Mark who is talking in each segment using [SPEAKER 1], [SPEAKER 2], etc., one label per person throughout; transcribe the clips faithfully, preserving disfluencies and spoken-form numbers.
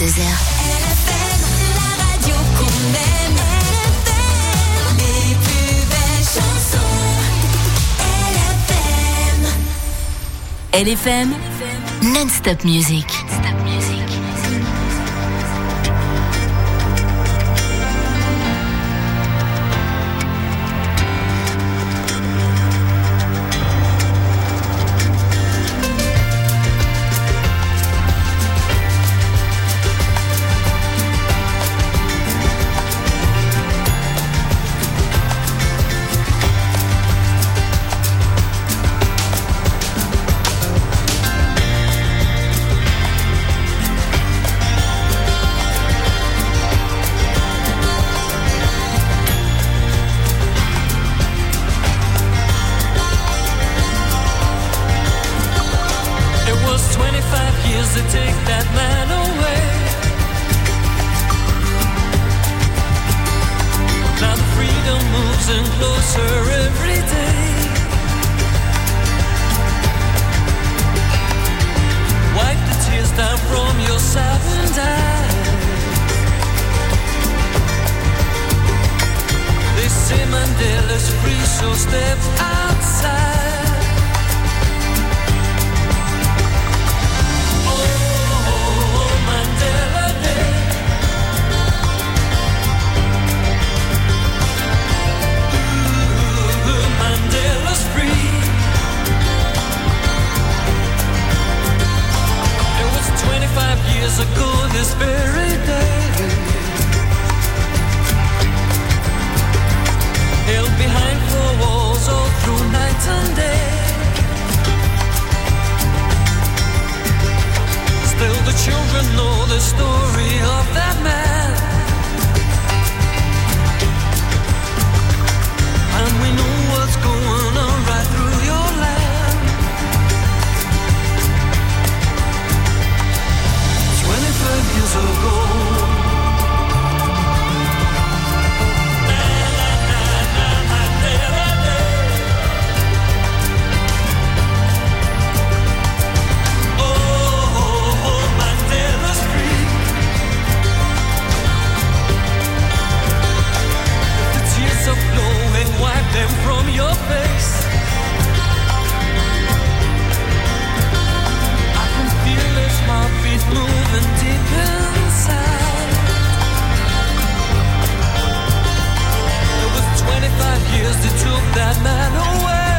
[SPEAKER 1] vingt-deux heures. L F M, la radio qu'on aime. L F M, les plus belles chansons. L F M, non-stop music. Non-stop music.
[SPEAKER 2] To take that man away. Now the freedom moves in closer every day. Wipe the tears down from your saddened eyes. They say Mandela's free, so step outside. Five years ago this very day, held behind four walls all through night and day. Still the children know the story of that man, and we know what's going on right through your land. twenty-five years ago, na, na, na, na, Mandela Day. Oh, oh, oh, Mandela's free. If the tears are flowing, wipe them from your face. I can feel his heartbeat moving deep inside. It was twenty-five years that took that man away,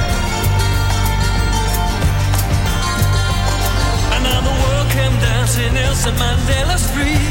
[SPEAKER 2] and now the world came dancing, Nelson Mandela's free.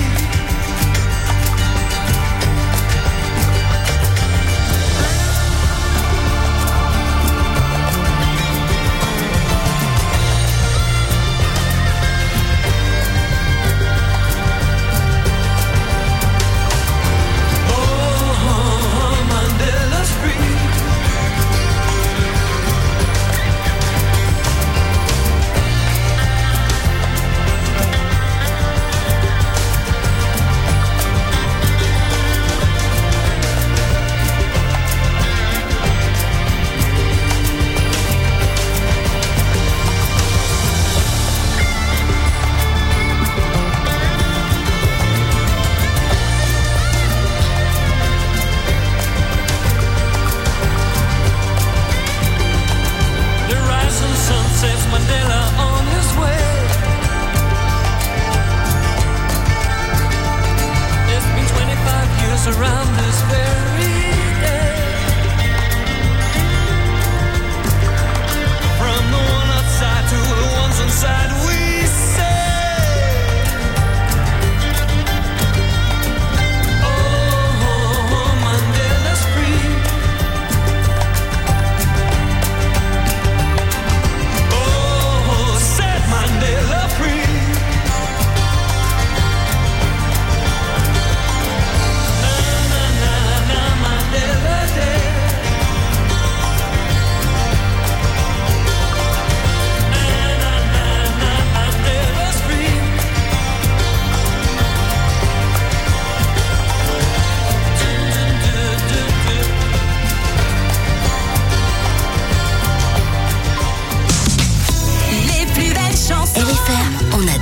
[SPEAKER 2] Na, na, na.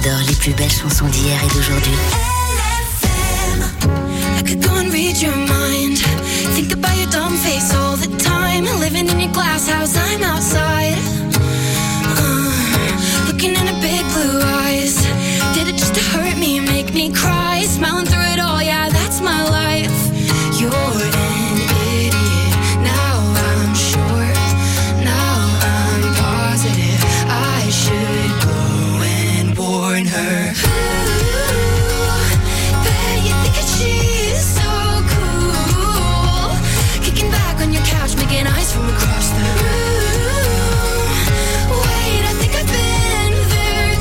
[SPEAKER 3] adore les plus belles chansons d'hier et d'aujourd'hui.
[SPEAKER 1] I could go and read your mind. Think about your dumb face all the time. Living in your glass house, I'm outside. Uh, looking in her big blue eyes. Did it just to hurt me, make me cry? Smiling through it all, yeah, that's my life. You're an idiot. Now I'm sure. Now I'm positive. I should go and warn her. Making eyes from across the room. Wait, I think I've been there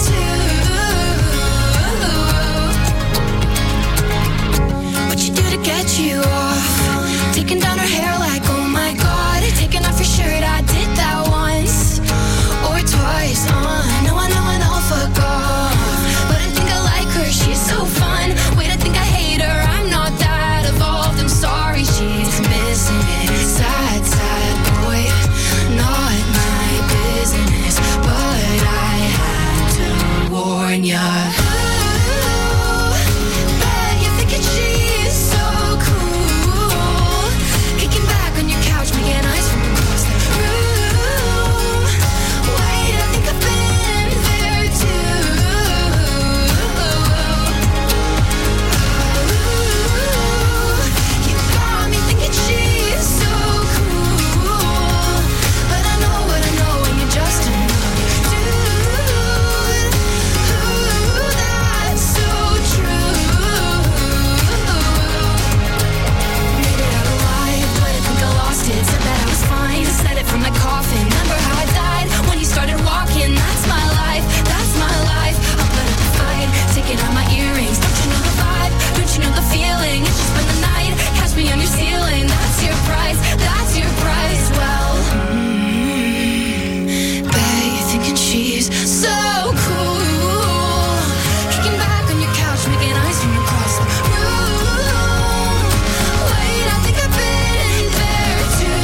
[SPEAKER 1] too. What you do to get you off? Taking down her hair like, oh my god. Taking off your shirt, I did that once or twice. Uh, no, I know an alpha god, but I think I like her, she's so fun. Wait, I think I hate her, I'm not that evolved. I'm sorry, she's missing it. Sad, sad boy, not my business, but I had to warn ya. Ooh, bet you're thinking she's so cool. Kicking back on your couch, making eyes from across the room. Wait, I think I've been there too. Ooh, you got me thinking she's so cool, but I know what I know, and you're just another dude. Ooh, that's so true. Made it out alive, but I think I lost it. Said that I was fine, said it from the coffin. Remember how I died when you started walking? That's my life, that's my life. I'll put up a fight, taking out my earrings. Don't you know the vibe? Don't you know the feeling? It's just spend the night, catch me on your ceiling. That's your price, that's your price. Well, mm, bet you're thinking she's so cool. Kicking back on your couch, making eyes from across the room. Wait, I think I've been there too.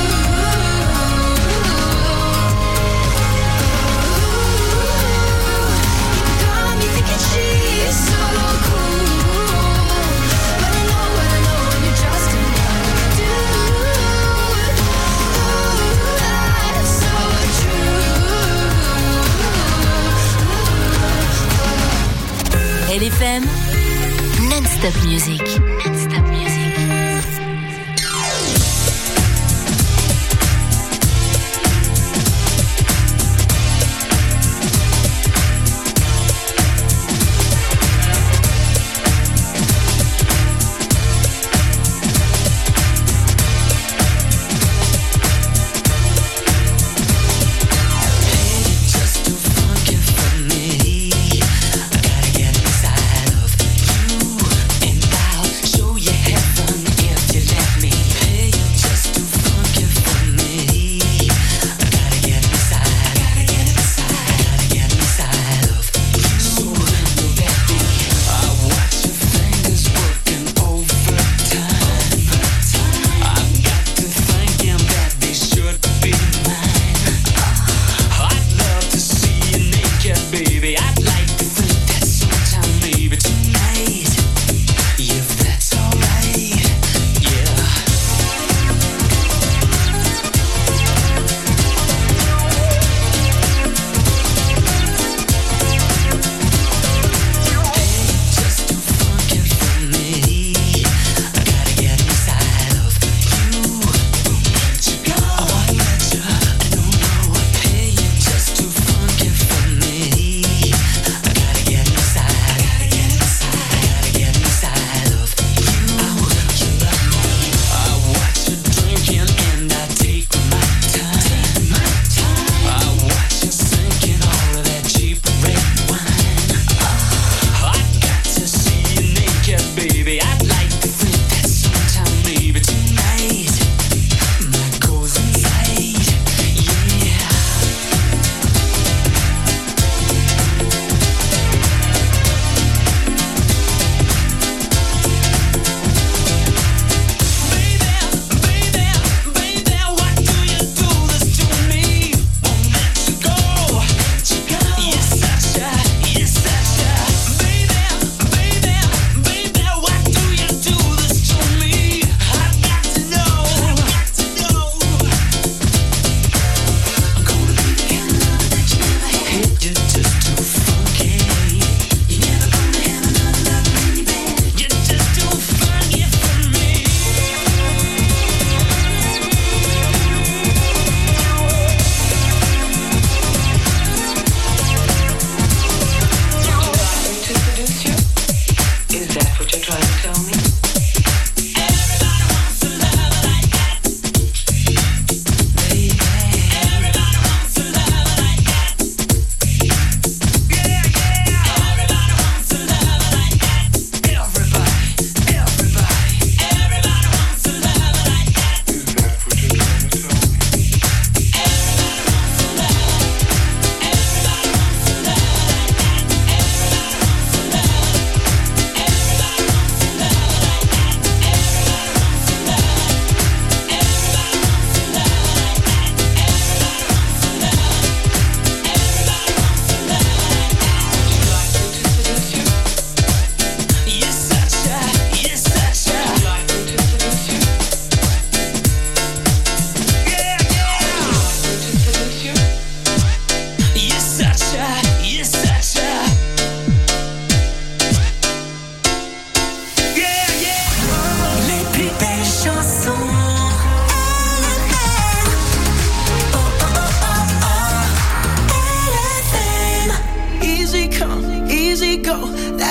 [SPEAKER 1] You got me thinking she's so cool, but I know what I know, and you're just another dude. Ooh, that's so true.
[SPEAKER 3] L F M, non-stop music. Non-stop music.
[SPEAKER 2] Just too funky for me. I gotta get inside of you, and I'll show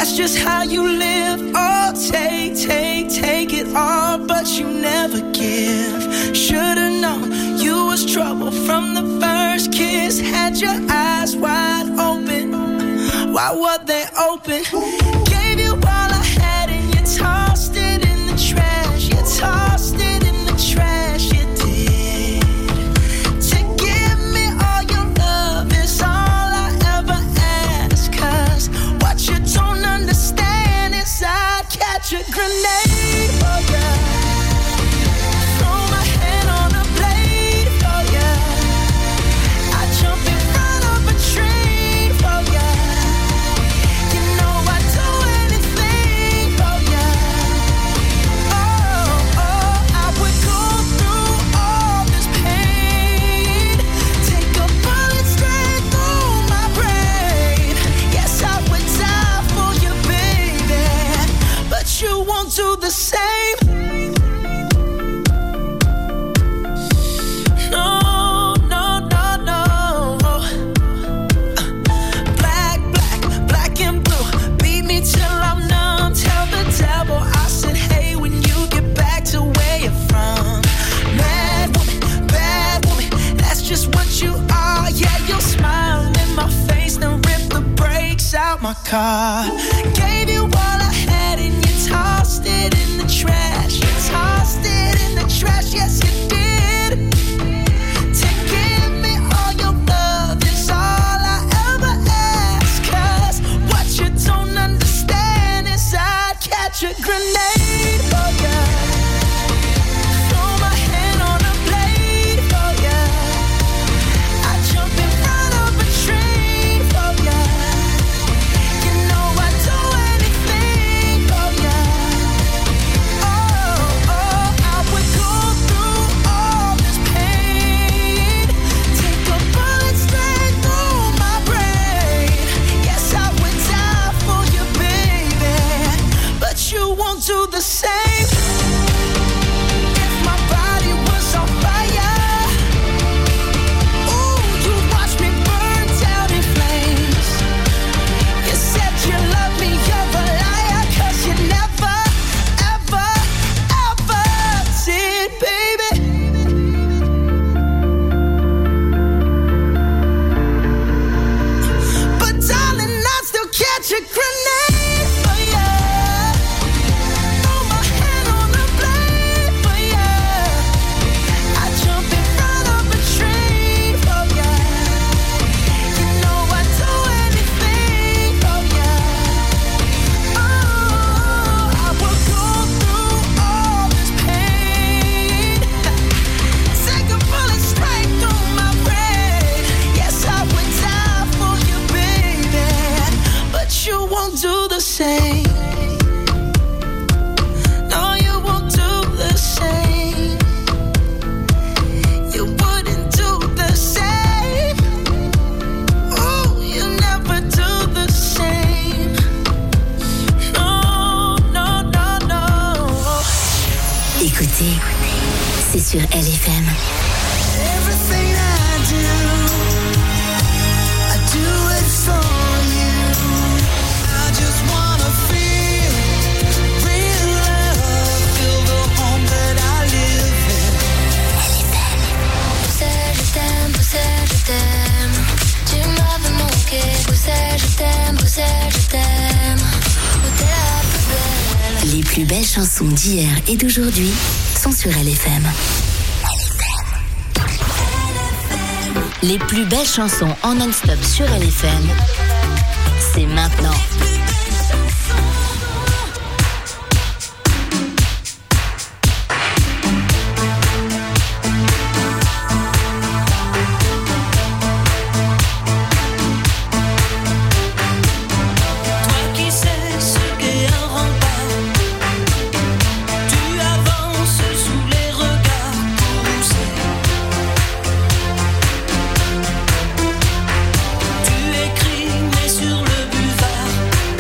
[SPEAKER 4] That's just how you live. Oh, take, take, take it all, but you never give. Should've known you was trouble from the first kiss. Had your eyes wide open. Why were they open? Gave you all I had and you tossed it in the trash. You tossed it in the trash, you did. To give me all your love is all I ever ask. Cause what you don't understand is I'd catch a grenade for ya. Throw my hand on a blade for ya. I'd jump in front of a train for ya. You know I'd do anything for ya. Oh, oh, I would go through all this pain. Take a bullet straight through my brain. Yes, I would die for you, baby. But you won't do the same. No, no, no, no. Black, black, black and blue. Beat me till I'm numb. Tell the devil I said, hey, when you get back to where you're from. Mad woman, bad woman, that's just what you are. Yeah, you'll smile in my face, then rip the brakes out my car. Gave you all I had and you tossed it in the trash. You tossed it in the trash, yes you did. To give me all your love is all I ever ask. Cause what you don't understand is I'd catch a grenade for ya. Throw my hand on a blade for ya. I'd jump in front of a train for ya. You know I'd do anything for ya. Oh, oh, I would go through all this pain. Take a bullet straight through my brain. Yes, I would die for you, baby. But you won't do the same. If my body was on fire, ooh, you'd watch me burn down in flames. You said you love me, you're a liar. Cause you never, ever, ever did, baby. But darling, I'd still catch a grenade for ya. Throw my hand on a blade for ya. I'd jump in front of a train for ya. You know I'd do anything for ya. Oh, I would go through all this pain. Take a bullet straight through my brain. Yes, I would die for you, baby. But you won't do the same. No, you won't do the same. You wouldn't do the same. Oh, you never do the same. No, no, no, no.
[SPEAKER 3] Écoutez, c'est sur L F M.
[SPEAKER 4] Everything I do, I do it for you. I just wanna feel real love, feel the home that I live in.
[SPEAKER 1] Poussais, je t'aime, poussais, je t'aime. Tu m'avais manqué, poussais, je t'aime, poussais, je t'aime. Où t'es la plus belle.
[SPEAKER 3] Les plus belles chansons d'hier et d'aujourd'hui sont sur L F M. Les plus belles chansons en non-stop sur L F M, c'est maintenant.
[SPEAKER 2] Toi qui sais ce qu'est un rempart, tu avances sous les regards poussés. Tu écris mais sur le buvard.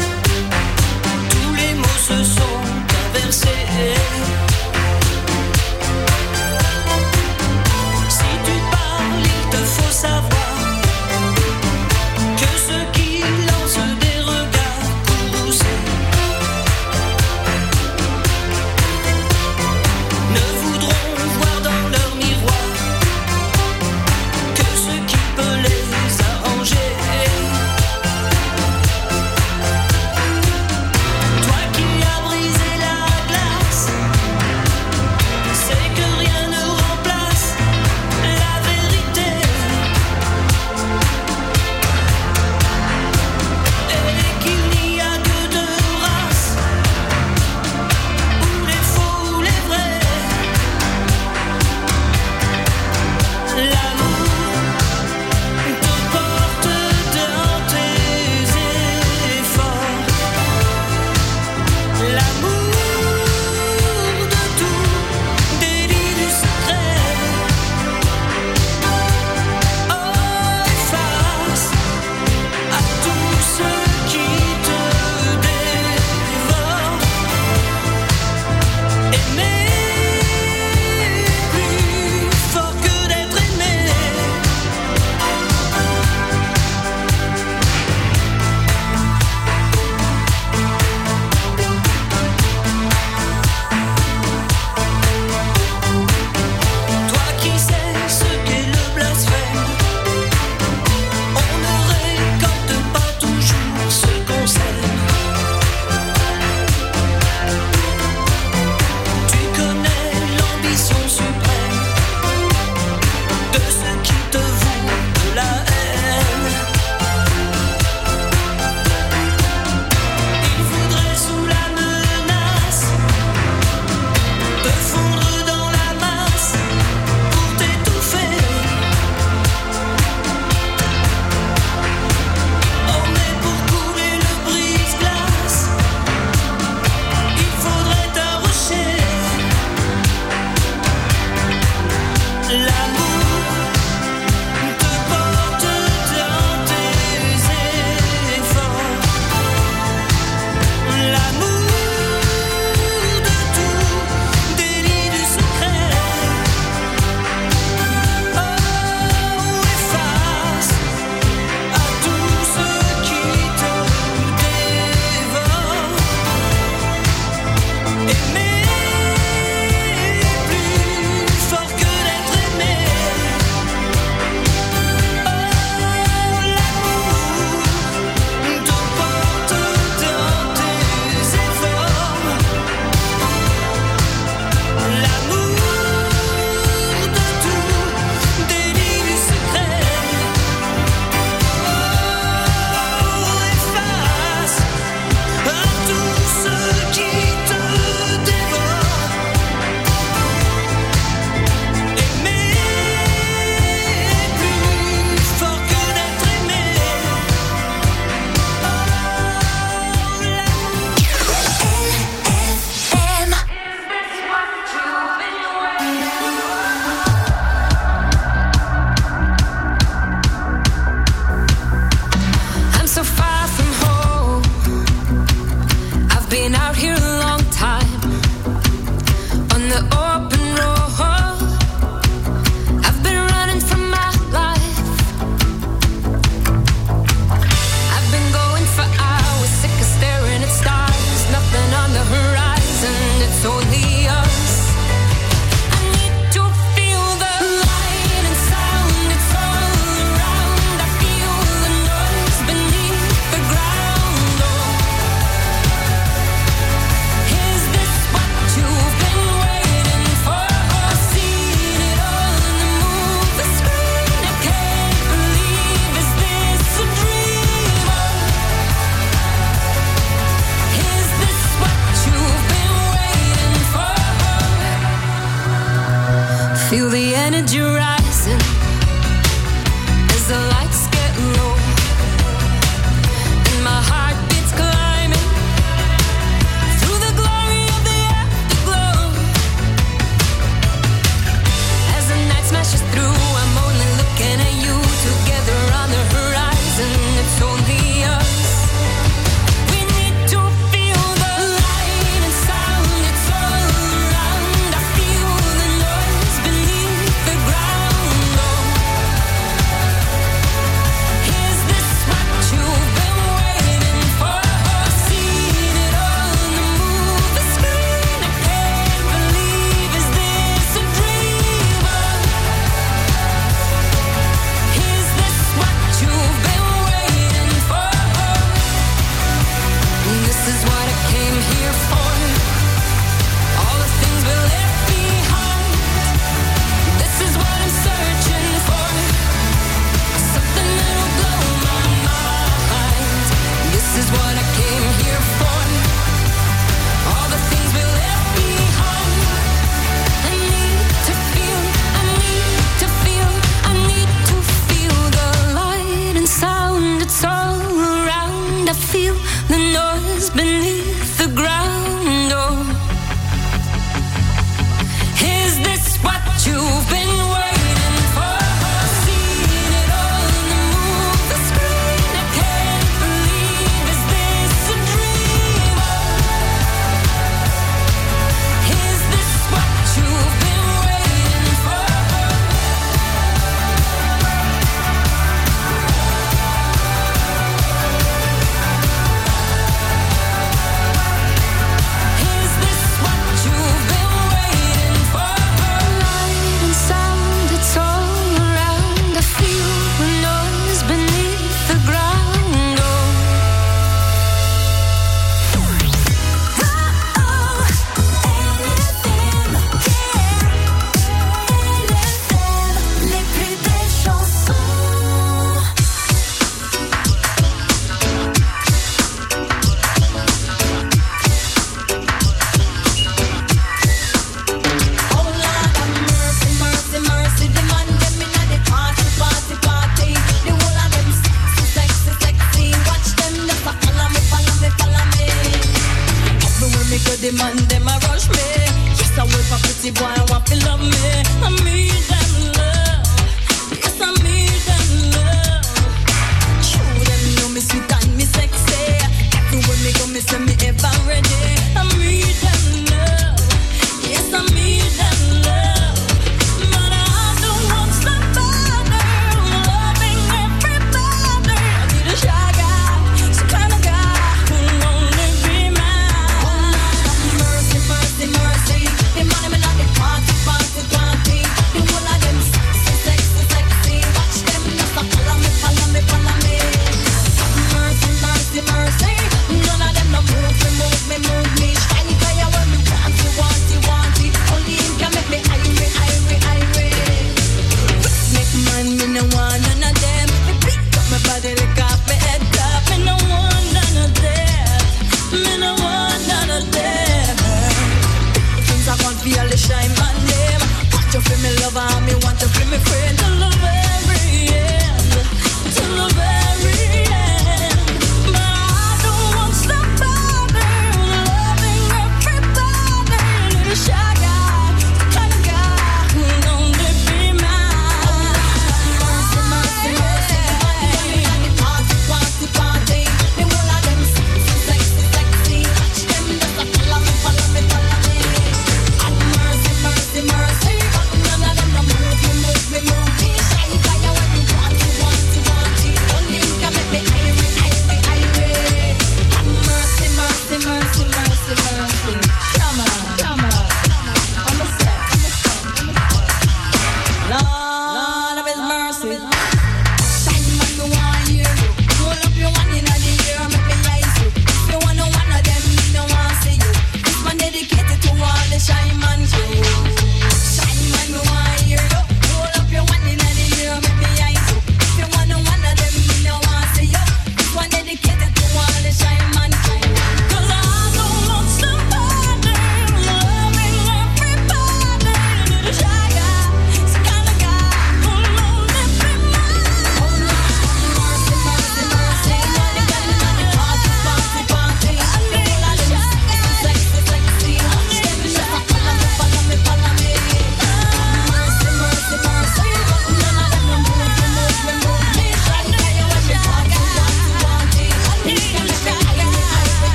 [SPEAKER 5] the man, them a rush me. Yes, I wait for pretty boy, I want to love me. I need them love. Yes, I need them love. True, them know me sweet and me sexy. Everywhere me go, me say me ever ready. I need them love. Yes, I need them love. But I don't want somebody loving everybody. I need a shy guy, some kind of guy who'll only be mine. Oh, mercy.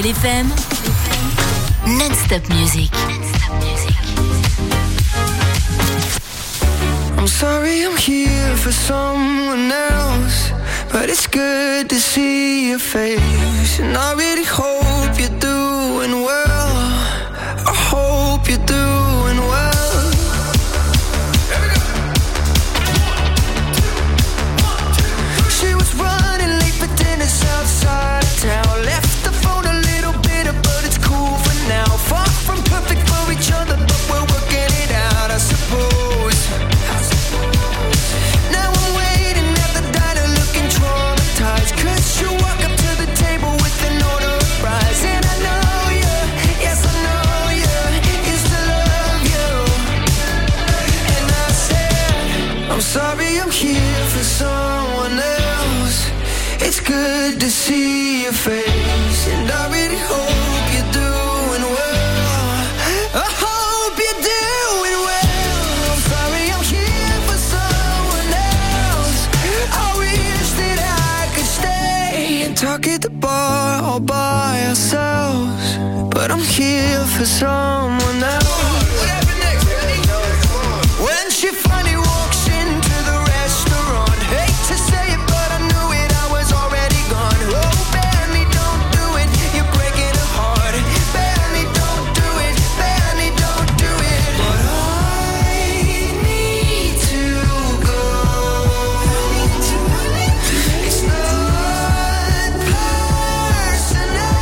[SPEAKER 3] L F M, non-stop music.
[SPEAKER 6] I'm sorry I'm here for someone else, but it's good to see your face. And I really hope you're doing well. I hope you're doing well. She was running late for dinner outside of town. Left the phone a little bitter, but it's cool for now. Far from perfect for each other, but we're working it out, I suppose. Now I'm waiting at the diner looking traumatized, 'cause you walk up to the table with an order of fries. And I know you, yes I know you, used to love you. And I said, I'm sorry I'm here for someone else. It's good to see your face, and I really hope you're doing well. I hope you're doing well. I'm sorry I'm here for someone else. I wish that I could stay and talk at the bar all by ourselves, but I'm here for someone else. What happened next, Benny? When she finally walks into the restaurant, hate to say it, but I knew it, I was already gone. Oh, Benny, don't do it, you're breaking her heart. Benny, don't do it, Benny, don't do it. But I need to go. It's not personal.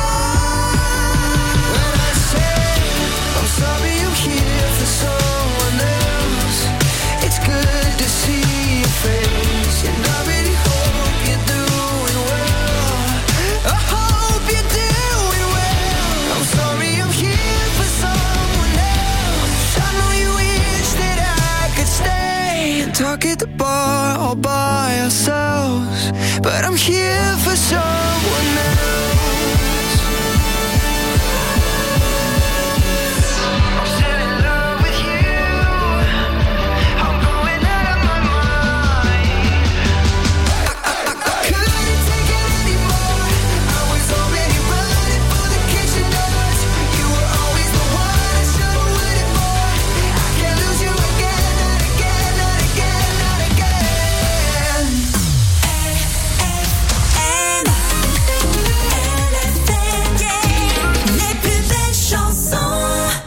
[SPEAKER 6] When I say I'm sorry I'm here for someone else, it's good to see your face, and I really hope you're doing well. I hope you're doing well. I'm sorry I'm here for someone else. I know you wish that I could stay and talk at the bar all by ourselves, but I'm here for someone else. I'm still in love with you. I'm going out of my mind. I couldn't take it anymore. I was already running for the kitchen doors. You were always the one I should've waited for. I can't lose you again, not again, not again, not again.
[SPEAKER 5] Les plus belles chansons.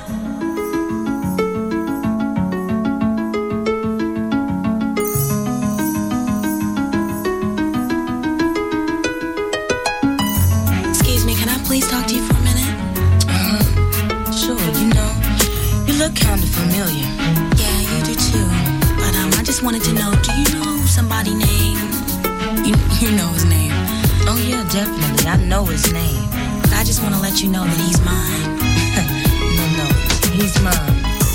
[SPEAKER 7] Excuse me, can I please talk to you for a minute?
[SPEAKER 8] Uh-huh. Sure, you know, you look kind of familiar.
[SPEAKER 7] Yeah, you do too. But um, I just wanted to know, do you know somebody named... You, you know his name.
[SPEAKER 8] Oh yeah, definitely. I know his name.
[SPEAKER 7] But I just want to let you know that he's mine.
[SPEAKER 8] No, no, he's mine.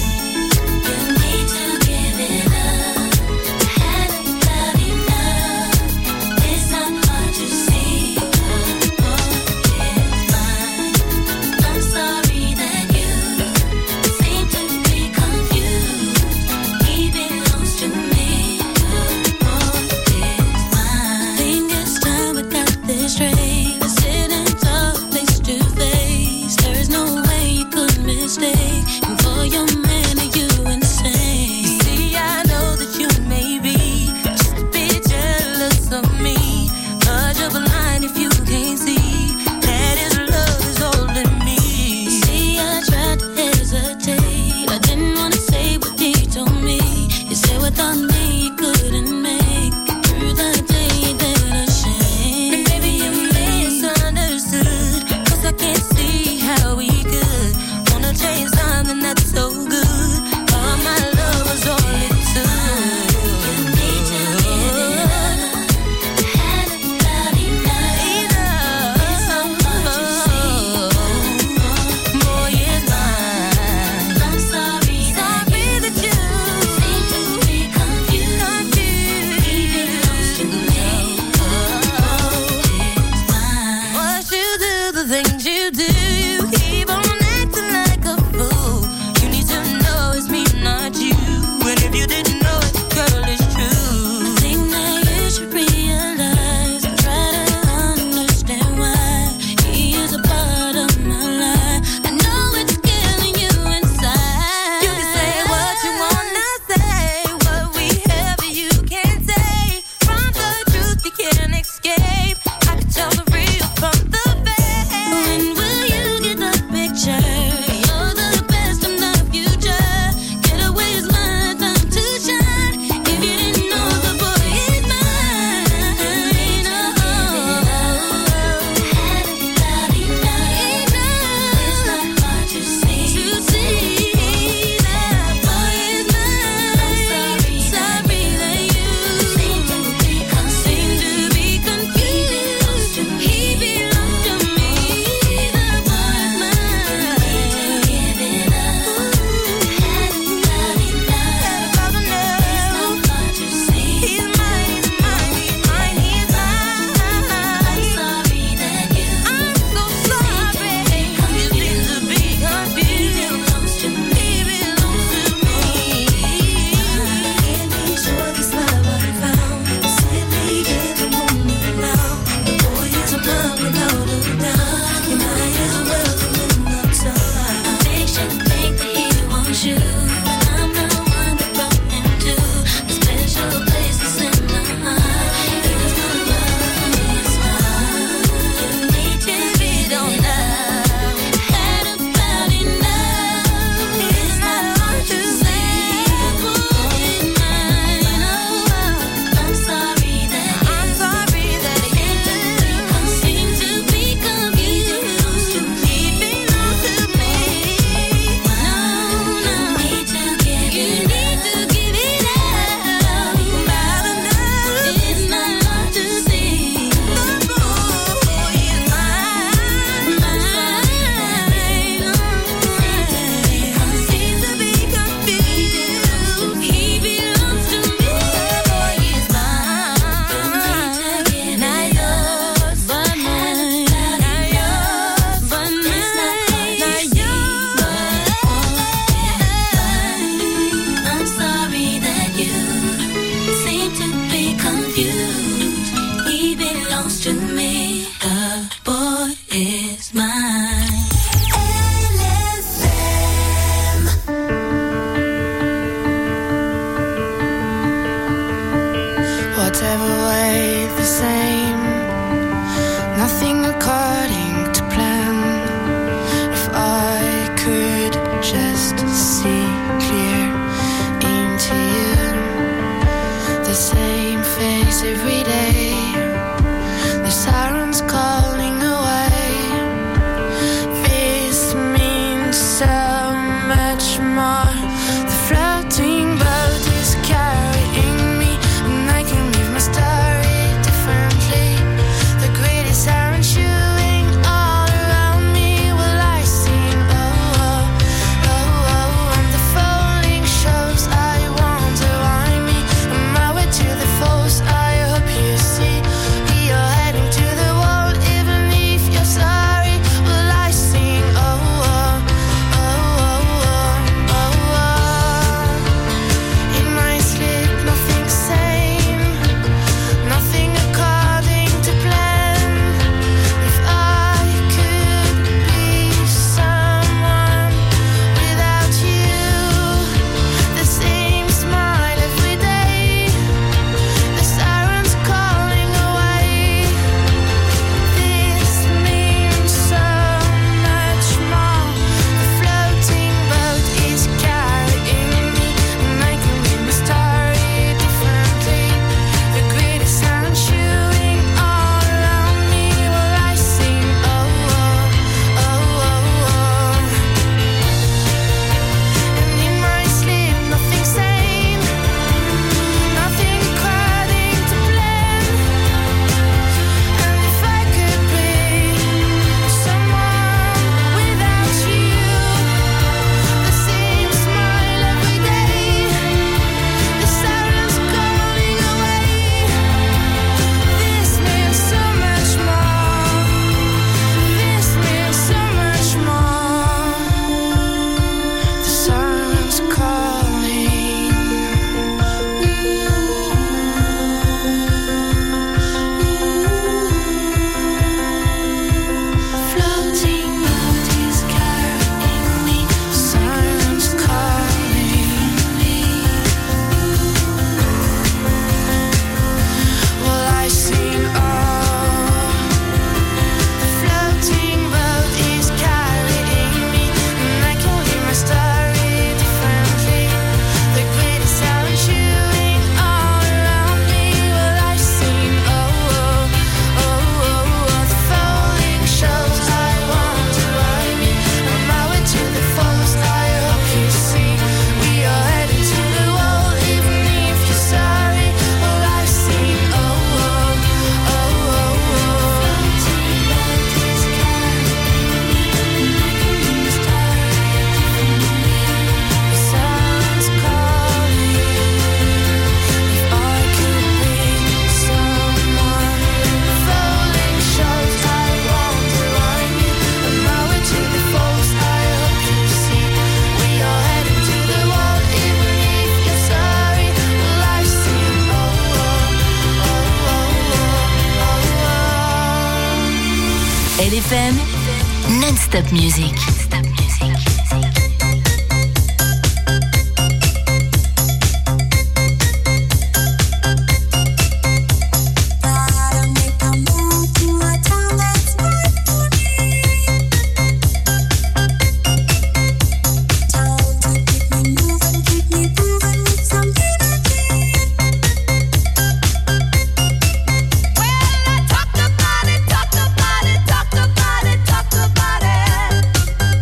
[SPEAKER 7] Think it's time we got this straight. We're sitting talk face to face. There is no way you could mistake. And for your
[SPEAKER 9] whatever way the same. Nothing according to plan. If I could just see clear into you, the same face every day, the sirens calling away. This means so much more. The floating boat is carrying me, and I can live my story differently. The greatest siren shooting all around me. Will I sing? Oh, oh, oh, oh. And the falling shows, I wonder why me. On my way to the falls, I hope you see. We are heading to the wall, even if you're sorry. Will I sing? Oh, oh, oh, oh, oh, oh. In my sleep, nothing sane, nothing according to plan. If I could be someone without you, the same smile every day, the sirens calling away. This means so much more. The floating boat is carrying me, and I can read my story differently. The greatest sound shooting all around me. Will I sing? Oh, oh, oh, oh, oh. And in my sleep, nothing sane, nothing according to plan. And if I could be someone without you, the same smile every day, the sirens calling away. This means so much more. This means so much more. The sirens calling. Floating boat is carrying me. Sirens calling me. Will I sing? Oh, the floating boat is carrying me, and I can read my story differently. The greatest sound shooting all around me. Will I sing? Oh, oh, oh, oh, oh. The falling shows, I wonder why me. On my way to the falls, I hope you see. We are heading to the wall, even if you're sorry. Will I sing? Oh, oh, oh, oh, oh. Floating boat is carrying me, and I can read my story differently. The sirens calling. If I could be someone, falling shows, I wonder why me. On my way to the falls, I hope you see. We are heading to the wall, even if you're sorry. Will I sing? Oh, oh, oh, oh, oh, oh.
[SPEAKER 3] L F M, non-stop music.
[SPEAKER 1] Talk about it, talk about it, talk about it, talk about it.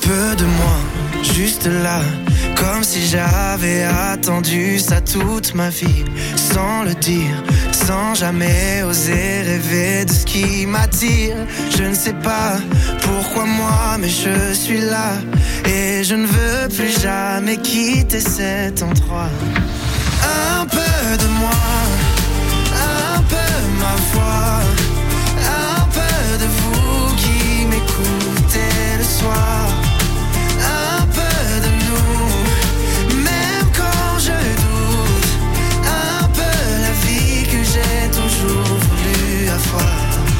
[SPEAKER 6] peu de moi, juste là, comme si j'avais attendu ça toute ma vie, sans le dire, sans jamais oser rêver de ce qui m'attire. Je ne sais pas pourquoi moi, mais je suis là, et je ne veux plus jamais quitter cet endroit. Un peu de moi, un peu ma voix, un peu de vous qui m'écoutez le soir. Un peu de nous, même quand je doute. Un peu la vie que j'ai toujours voulu avoir.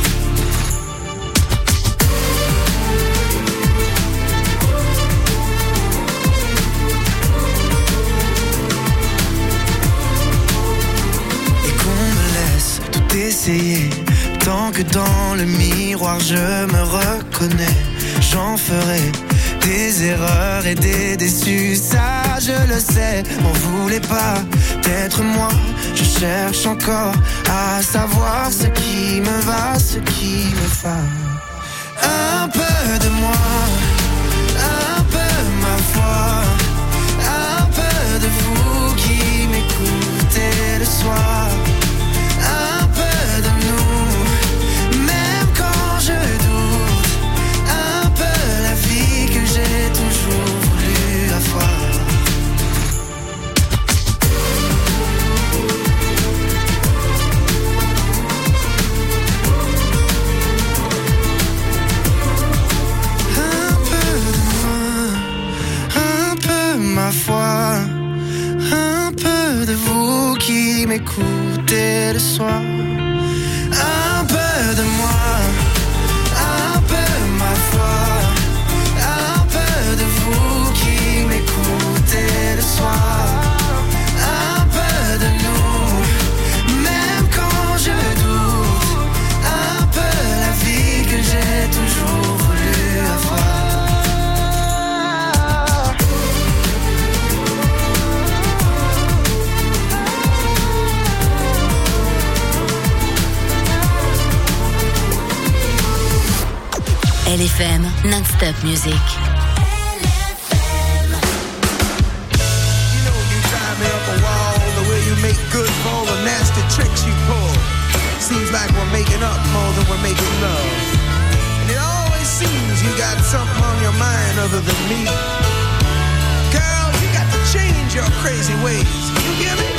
[SPEAKER 6] Et qu'on me laisse tout essayer, tant que dans le miroir je me reconnais. J'en ferai des erreurs et des déçus, ça je le sais. M'en voulez pas d'être moi, je cherche encore à savoir ce qui me va, ce qui me va. Un peu de moi, un peu ma foi, un peu de vous qui m'écoutez le soir. Un peu de nous, même quand je doute. Un peu la vie que j'ai toujours voulu avoir. Un peu de moi, un peu ma foi, un peu de vous qui m'écoutez le soir. Un peu de moi, un peu ma foi, un peu de vous qui m'écoutez le soir. Un peu de nous, même quand je doute. Un peu la vie que j'ai toujours voulu avoir.
[SPEAKER 3] L F M Non-Stop Music.
[SPEAKER 10] You know you drive me up a wall, the way you make good for all the nasty tricks you pull. Seems like we're making up more than we're making love. And it always seems you got something on your mind other than me. Girl, you got to change your crazy ways. You hear me?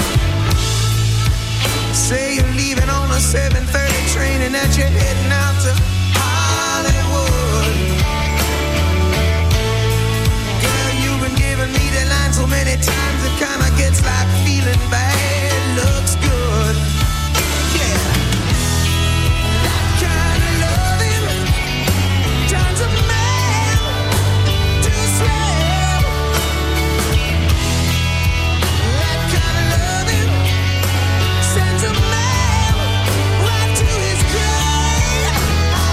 [SPEAKER 10] Say you're leaving on a seven thirty train and that you're heading out to Hollywood. Girl, you've been giving me the line so many times it kinda gets like feeling bad looks good. Yeah, that kind of loving turns a man to slave. That kind of loving sends a man right to his grave.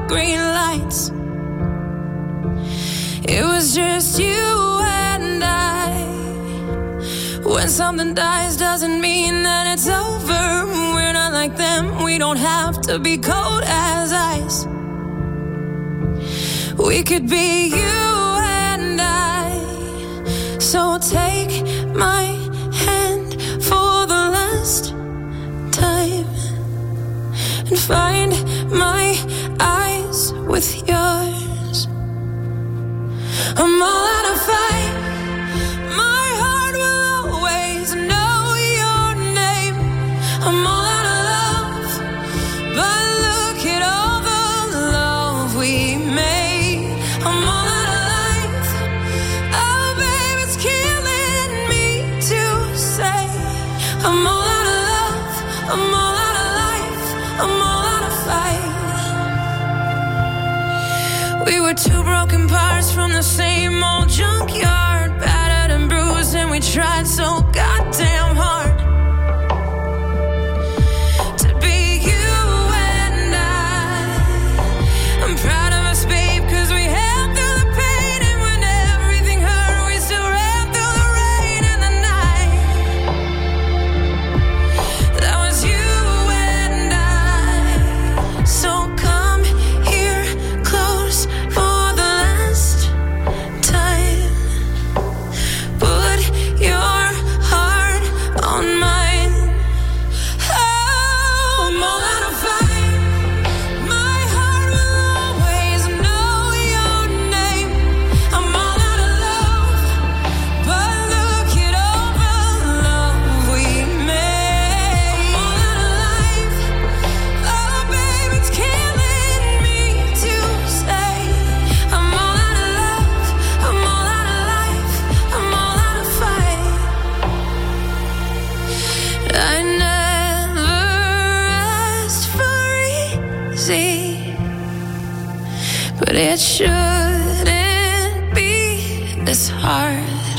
[SPEAKER 9] green lights. It was just you and I. When something dies doesn't mean that it's over. We're not like them, we don't have to be cold as ice. We could be you and I. So take my hand for the last time and find my eyes with yours. I'm all out of fight. My heart will always know your name. I'm all out of love, but look at all the love we made. I'm all out of life. Oh, babe, it's killing me to say. I'm all out of love. I'm all out of life. I'm all out of fight. We were two broken parts from the same old junkyard, battered and bruised, and we tried so goddamn hard to be you and I. I'm proud of us, babe, cause we held through the pain, and when everything hurt, we still ran through the rain and the night. That was you and I. So come here close for the last time. Put your heart on mine. Oh, I'm all out of fight. My heart will always know your name. I'm all out of love, but look at all the love we made. I'm all out of life. Oh, babe, it's killing me to say. I'm all out of love. I'm all out of life. I'm all out of fight. I never asked for easy, but it shouldn't be this hard.